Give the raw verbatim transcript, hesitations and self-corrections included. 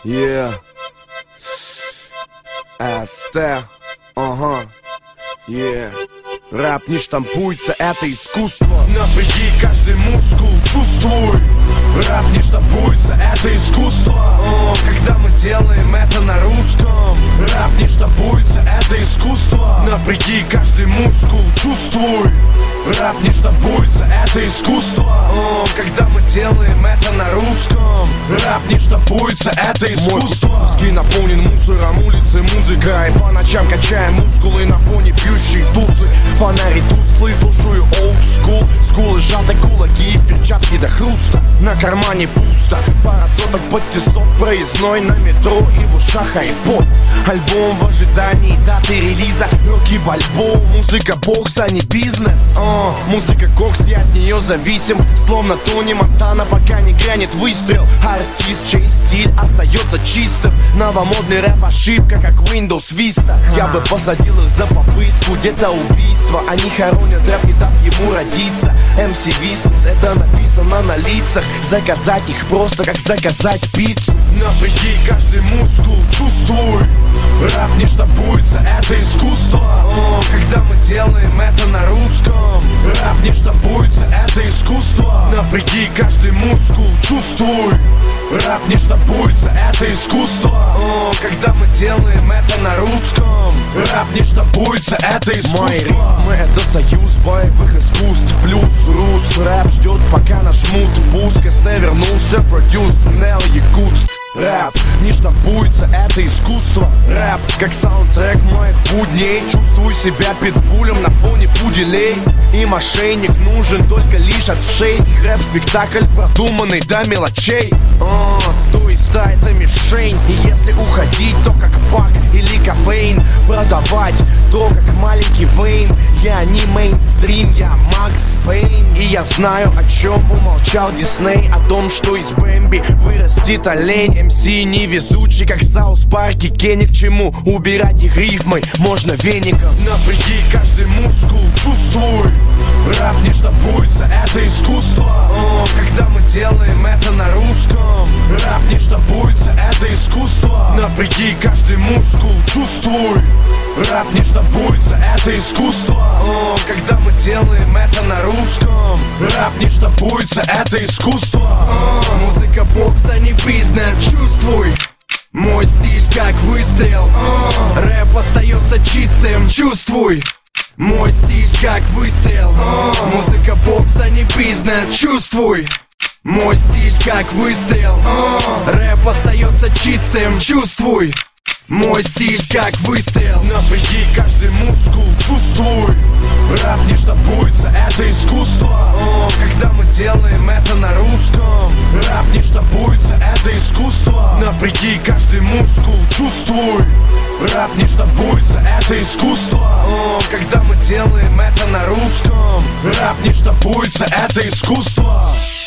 Yeah. СТ. Ага. Yeah. Рэп не штампуется, это искусство. Напряги каждый мускул, чувствуй. Рэп не штампуется, это искусство. О, когда мы делаем это на русском. Рэп не штампуется, это искусство. Напряги каждый мускул, чувствуй. Рэп не штампуется, это искусство. О, когда мы делаем это на русском. Рэп не штампуется, это искусство. Мой пуски наполнен мусором, улицы, музыка. И по ночам качаем мускулы на фоне пьющей тусы. Фонари тусклые, слушаю old school. Скулы сжаты, кулаки и перчатки до хруста. На кармане пусто, пара соток под тесок. Проездной на метро и в ушах айпод. Альбом в ожидании даты релиза. Руки в альбом, музыка бокс, а не бизнес. О, музыка кокс, я от нее зависим. Словно Тони Монтана, пока не грянет выстрел. Артист, чей стиль остается чистым. Новомодный рэп ошибка, как Windows Vista. Я бы посадил их за попытку, где-то убийство. Они хоронят рэп, не дав ему родиться. эм си виснут, это написано на лицах. Заказать их просто, как заказать пиццу. Напряги каждый мускул, чувствуй. Рэп не штампуется, это искусство. О, когда мы делаем это на русском. Рэп не штампуется, это искусство. Напряги каждый мускул, чувствуй. Рэп не штампуется, это искусство. О, когда мы делаем это на русском. Рэп не штампуется, это искусство. Мои ритмы — это союз боевых искусств. Плюс рус, рэп ждет, пока нажмут пуск. СТ вернулся, продюс, туннел, Якутск. Рэп не штампуется, это искусство. Рэп как саундтрек моих будней. Чувствую себя питбулем на фоне пуделей. И мошенник нужен только лишь от вшей. Их рэп-спектакль продуманный до мелочей. О, стой, ста, это мишень. И если уходить, то как Пак или Кобейн. Продавать то как маленький Вейн. Я не мейнстрим, я Макс Пейн. И я знаю, о чем умолчал Дисней. О том, что из Бэмби вырастет олень. эм си невезучий, как в Саус Парке. Кенни, к чему убирать их рифмой? Можно веником. Напряги каждый мускул, чувствуй. Рэп не штампуется, это искусство. О, когда мы делаем это на русском. Рэп не штампуется, это искусство. Напряги каждый мускул, чувствуй. Рэп не штампуется, это искусство. О, когда мы делаем это на русском. Рэп не штампуется, это искусство. О, музыка бокса, не бизнес, чувствуй. Мой стиль как выстрел. О, рэп остается чистым, чувствуй. Мой стиль как выстрел. О, музыка бокса, не бизнес, чувствуй. Мой стиль как выстрел. О, рэп остается чистым, чувствуй. Мой стиль как выстрел. Напряги каждый мускул, чувствуй. Рэп не штампуется, это искусство. О, когда мы делаем это на русском. Рэп не штампуется, это искусство. Напряги каждый мускул, чувствуй. Рэп не штампуется, это искусство. О, когда мы делаем это на русском. Рэп не штампуется, это искусство.